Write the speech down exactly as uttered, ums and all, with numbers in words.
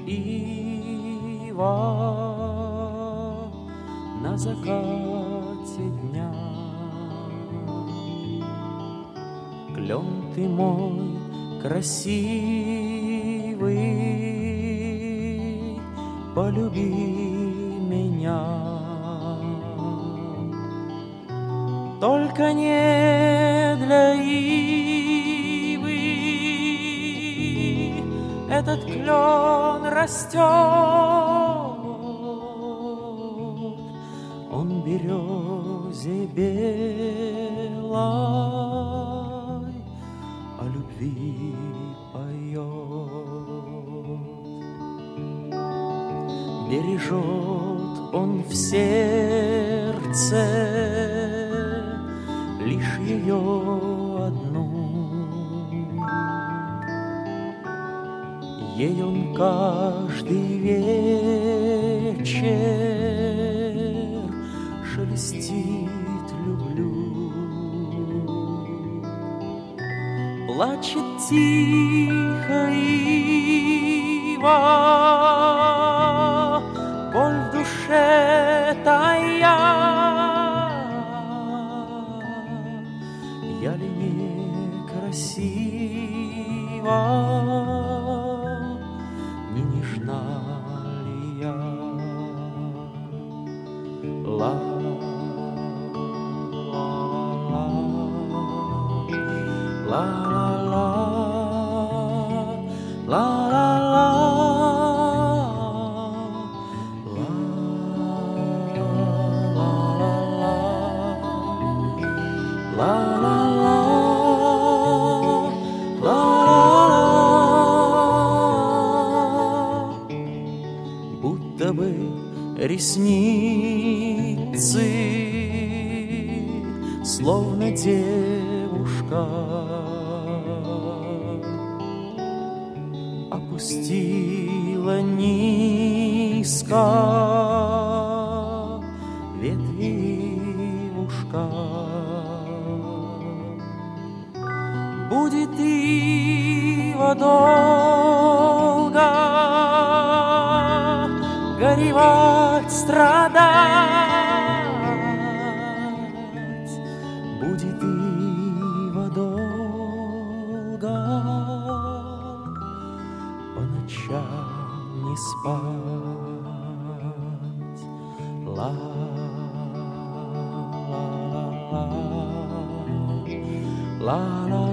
ива на закате дня. Клен ты мой красивый, полюби меня. Только не для ивы этот клен растет. Он березе белой о любви поет. Бережет он в сердце лишь ее одну. Ей он каждый вечер шелестит люблю. Плачет тихо ива, боль в душе тая. Я ли не красива, не нежна ли я? Ла, ла, ла, ла, ла, ла, ла, ресницы, словно девушка, опустила низко ветви ушка. Будет ива долго горевать, страдать, будет ива долго по ночам не спать. Ла, ла, ла, ла, ла, ла.